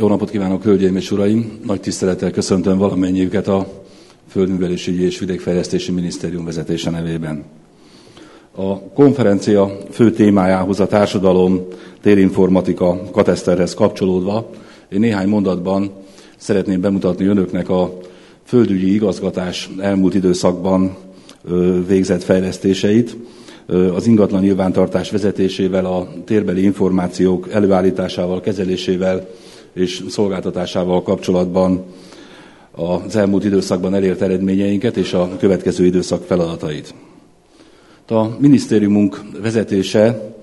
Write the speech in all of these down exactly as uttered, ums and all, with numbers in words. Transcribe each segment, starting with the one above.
Jó napot kívánok, hölgyeim és uraim! Nagy tisztelettel köszöntöm valamennyiüket a Földművelésügyi és Vidékfejlesztési Minisztérium vezetése nevében. A konferencia fő témájához, a társadalom, térinformatika kateszterhez kapcsolódva én néhány mondatban szeretném bemutatni önöknek a földügyi igazgatás elmúlt időszakban végzett fejlesztéseit, az ingatlan nyilvántartás vezetésével, a térbeli információk előállításával, kezelésével és szolgáltatásával kapcsolatban az elmúlt időszakban elért eredményeinket és a következő időszak feladatait. A minisztériumunk vezetése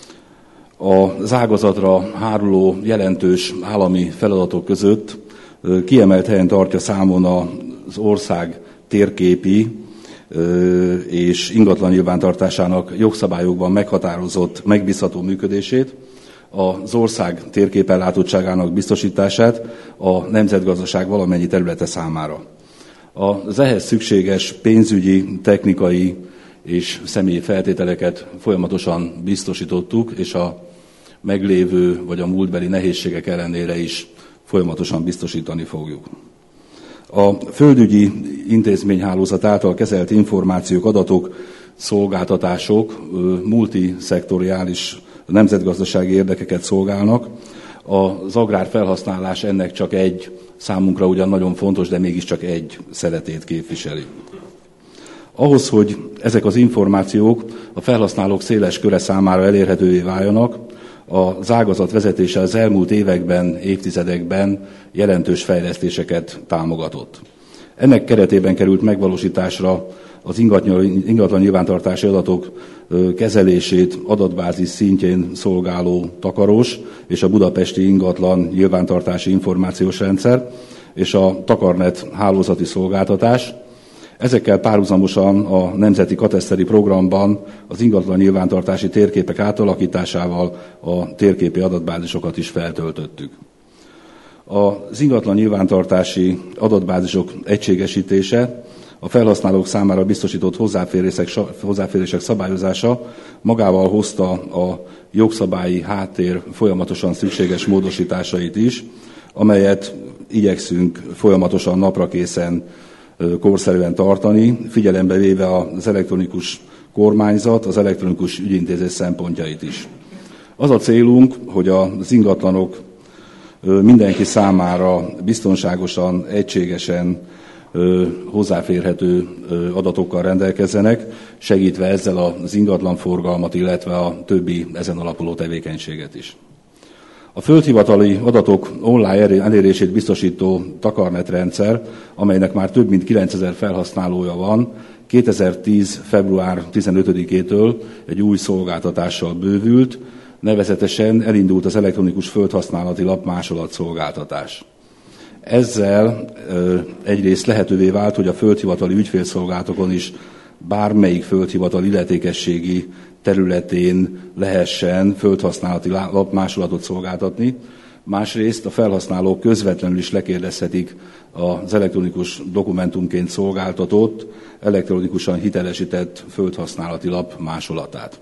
az ágazatra háruló jelentős állami feladatok között kiemelt helyen tartja számon az ország térképi és ingatlan nyilvántartásának jogszabályokban meghatározott, megbízható működését, az ország térképellátottságának biztosítását a nemzetgazdaság valamennyi területe számára. Az ehhez szükséges pénzügyi, technikai és személyi feltételeket folyamatosan biztosítottuk, és a meglévő vagy a múltbeli nehézségek ellenére is folyamatosan biztosítani fogjuk. A földügyi intézményhálózat által kezelt információk, adatok, szolgáltatások multiszektoriális nemzetgazdasági érdekeket szolgálnak. Az agrárfelhasználás ennek csak egy, számunkra ugyan nagyon fontos, de mégiscsak egy szeletét képviseli. Ahhoz, hogy ezek az információk a felhasználók széles köre számára elérhetővé váljanak, az ágazat vezetése az elmúlt években, évtizedekben jelentős fejlesztéseket támogatott. Ennek keretében került megvalósításra az ingatlan nyilvántartási adatok kezelését adatbázis szintjén szolgáló takarós és a budapesti ingatlan nyilvántartási információs rendszer és a Takarnet hálózati szolgáltatás. Ezekkel párhuzamosan a Nemzeti Kateszteri Programban az ingatlan nyilvántartási térképek átalakításával a térképi adatbázisokat is feltöltöttük. Az ingatlan nyilvántartási adatbázisok egységesítése, a felhasználók számára biztosított hozzáférések, hozzáférések szabályozása magával hozta a jogszabályi háttér folyamatosan szükséges módosításait is, amelyet igyekszünk folyamatosan naprakészen korszerűen tartani, figyelembe véve az elektronikus kormányzat, az elektronikus ügyintézés szempontjait is. Az a célunk, hogy az ingatlanok mindenki számára biztonságosan, egységesen hozzáférhető adatokkal rendelkezzenek, segítve ezzel az ingatlanforgalmat, illetve a többi ezen alapuló tevékenységet is. A földhivatali adatok online elérését biztosító Takarnet rendszer, amelynek már több mint kilencezer felhasználója van, kétezer-tíz. február tizenötödikétől egy új szolgáltatással bővült, nevezetesen elindult az elektronikus földhasználati lap másolat szolgáltatás. Ezzel egyrészt lehetővé vált, hogy a földhivatali ügyfélszolgálatokon is bármelyik földhivatal illetékességi területén lehessen földhasználati lapmásolatot szolgáltatni. Másrészt a felhasználók közvetlenül is lekérdezhetik az elektronikus dokumentumként szolgáltatott, elektronikusan hitelesített földhasználati lap másolatát.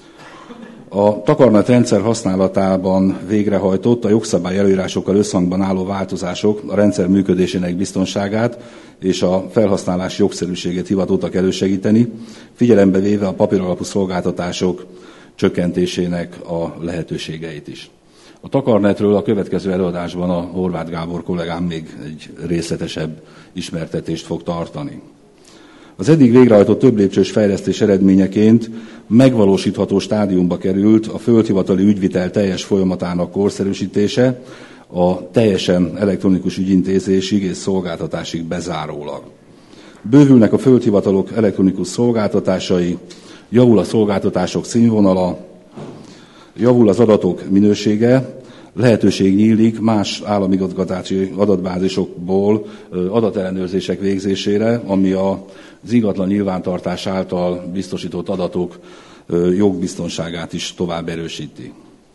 A Takarnet rendszer használatában végrehajtott, a jogszabály előírásokkal összhangban álló változások a rendszer működésének biztonságát és a felhasználás jogszerűségét hivatottak elősegíteni, figyelembe véve a papíralapú szolgáltatások csökkentésének a lehetőségeit is. A Takarnetről a következő előadásban a Horváth Gábor kollégám még egy részletesebb ismertetést fog tartani. Az eddig végrehajtott több lépcsős fejlesztés eredményeként megvalósítható stádiumba került a földhivatali ügyvitel teljes folyamatának korszerűsítése, a teljesen elektronikus ügyintézésig és szolgáltatásig bezárólag. Bővülnek a földhivatalok elektronikus szolgáltatásai, javul a szolgáltatások színvonala, javul az adatok minősége, lehetőség nyílik más államigazgatási adatbázisokból adatellenőrzések végzésére, ami az ingatlan nyilvántartás által biztosított adatok jogbiztonságát is tovább erősíti.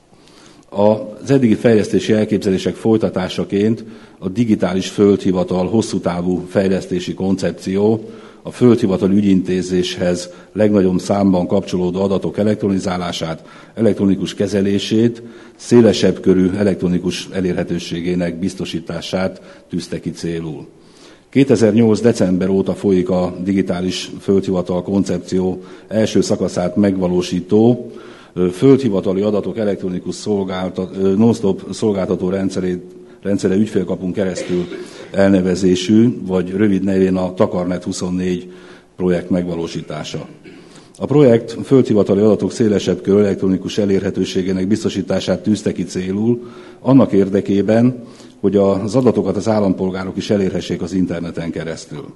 Az eddigi fejlesztési elképzelések folytatásaként a digitális földhivatal hosszú távú fejlesztési koncepció a földhivatali ügyintézéshez legnagyobb számban kapcsolódó adatok elektronizálását, elektronikus kezelését, szélesebb körű elektronikus elérhetőségének biztosítását tűzte ki célul. kétezer-nyolc. december óta folyik a digitális földhivatal koncepció első szakaszát megvalósító földhivatali adatok elektronikus szolgáltat, non-stop szolgáltató rendszerét, rendszere ügyfélkapun keresztül elnevezésű, vagy rövid nevén a Takarnet huszonnégy projekt megvalósítása. A projekt földhivatali adatok szélesebb körű elektronikus elérhetőségének biztosítását tűzte ki célul, annak érdekében, hogy az adatokat az állampolgárok is elérhessék az interneten keresztül.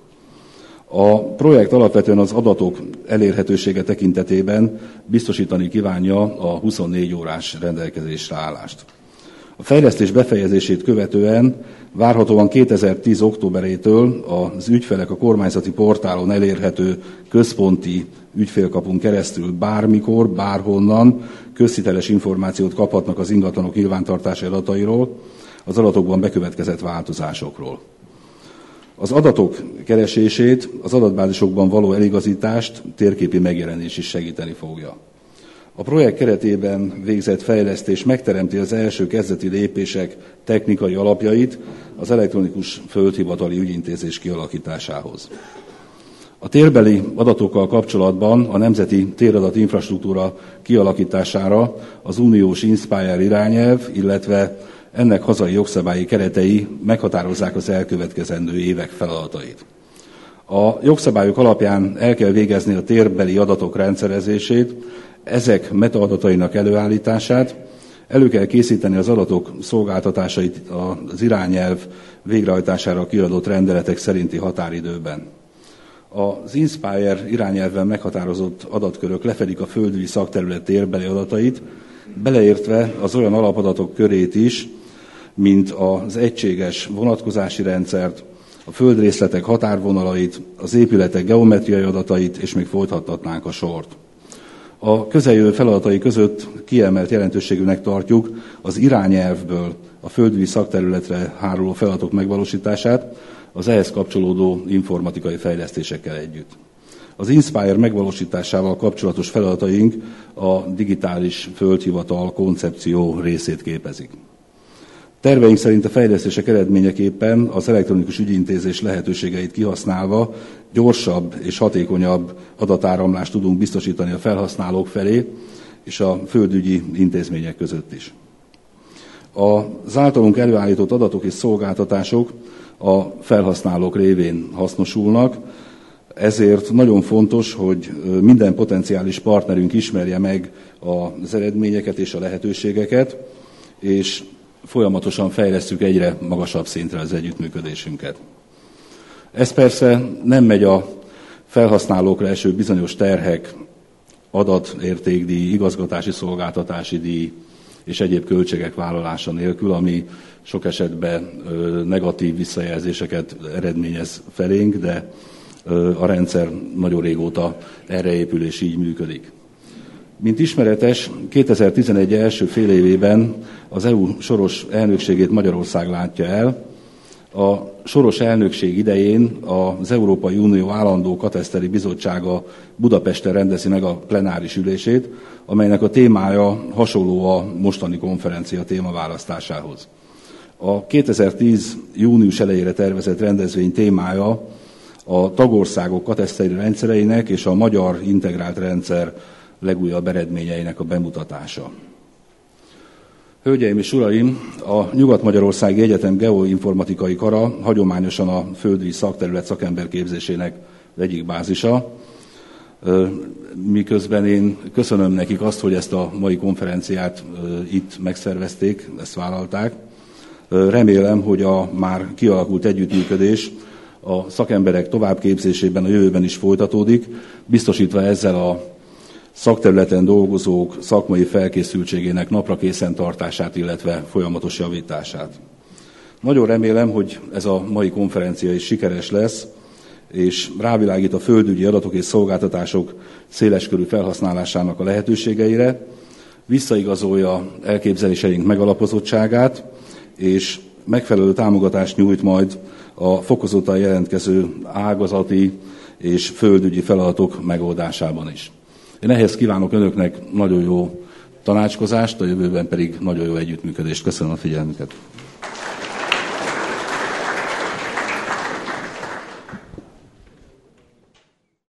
A projekt alapvetően az adatok elérhetősége tekintetében biztosítani kívánja a huszonnégy órás rendelkezésre állást. A fejlesztés befejezését követően várhatóan kétezer-tíz októberétől az ügyfelek a kormányzati portálon elérhető központi ügyfélkapun keresztül bármikor, bárhonnan közhiteles információt kaphatnak az ingatlanok nyilvántartási adatairól, az adatokban bekövetkezett változásokról. Az adatok keresését, az adatbázisokban való eligazítást térképi megjelenés is segíteni fogja. A projekt keretében végzett fejlesztés megteremti az első kezdeti lépések technikai alapjait az elektronikus földhivatali ügyintézés kialakításához. A térbeli adatokkal kapcsolatban a nemzeti téradat infrastruktúra kialakítására az uniós Inspire irányelv, illetve ennek hazai jogszabályi keretei meghatározzák az elkövetkezendő évek feladatait. A jogszabályok alapján el kell végezni a térbeli adatok rendszerezését, ezek metaadatainak előállítását, elő kell készíteni az adatok szolgáltatásait az irányelv végrehajtására kiadott rendeletek szerinti határidőben. Az Inspire irányelvben meghatározott adatkörök lefedik a földügyi szakterület térbeli adatait, beleértve az olyan alapadatok körét is, mint az egységes vonatkozási rendszert, a földrészletek határvonalait, az épületek geometriai adatait, és még folytathatnánk a sort. A közeljövő feladatai között kiemelt jelentőségűnek tartjuk az irányelvből a földügyi szakterületre háruló feladatok megvalósítását, az ehhez kapcsolódó informatikai fejlesztésekkel együtt. Az Inspire megvalósításával kapcsolatos feladataink a digitális földhivatal koncepció részét képezik. Terveink szerint a fejlesztések eredményeképpen az elektronikus ügyintézés lehetőségeit kihasználva gyorsabb és hatékonyabb adatáramlást tudunk biztosítani a felhasználók felé és a földügyi intézmények között is. Az általunk előállított adatok és szolgáltatások a felhasználók révén hasznosulnak, ezért nagyon fontos, hogy minden potenciális partnerünk ismerje meg az eredményeket és a lehetőségeket, és folyamatosan fejlesztjük egyre magasabb szintre az együttműködésünket. Ez persze nem megy a felhasználókra eső bizonyos terhek, adatértékdíj, igazgatási szolgáltatási díj és egyéb költségek vállalása nélkül, ami sok esetben negatív visszajelzéseket eredményez felénk, de a rendszer nagyon régóta erre épül és így működik. Mint ismeretes, kétezer-tizenegy első fél évében az é u soros elnökségét Magyarország látja el. A soros elnökség idején az Európai Unió állandó kataszteri bizottsága Budapesten rendezi meg a plenáris ülését, amelynek a témája hasonló a mostani konferencia témaválasztásához. A kétezer-tíz június elejére tervezett rendezvény témája a tagországok kataszteri rendszereinek és a magyar integrált rendszer legújabb eredményeinek a bemutatása. Hölgyeim és uraim, a Nyugat-Magyarországi Egyetem geoinformatikai kara hagyományosan a földügyi szakterület szakemberképzésének egyik bázisa, miközben én köszönöm nekik azt, hogy ezt a mai konferenciát itt megszervezték, ezt vállalták. Remélem, hogy a már kialakult együttműködés a szakemberek továbbképzésében a jövőben is folytatódik, biztosítva ezzel a szakterületen dolgozók szakmai felkészültségének naprakészen tartását, illetve folyamatos javítását. Nagyon remélem, hogy ez a mai konferencia is sikeres lesz, és rávilágít a földügyi adatok és szolgáltatások széleskörű felhasználásának a lehetőségeire, visszaigazolja elképzeléseink megalapozottságát, és megfelelő támogatást nyújt majd a fokozottan jelentkező ágazati és földügyi feladatok megoldásában is. Én ehhez kívánok önöknek nagyon jó tanácskozást, a jövőben pedig nagyon jó együttműködést. Köszönöm a figyelmüket.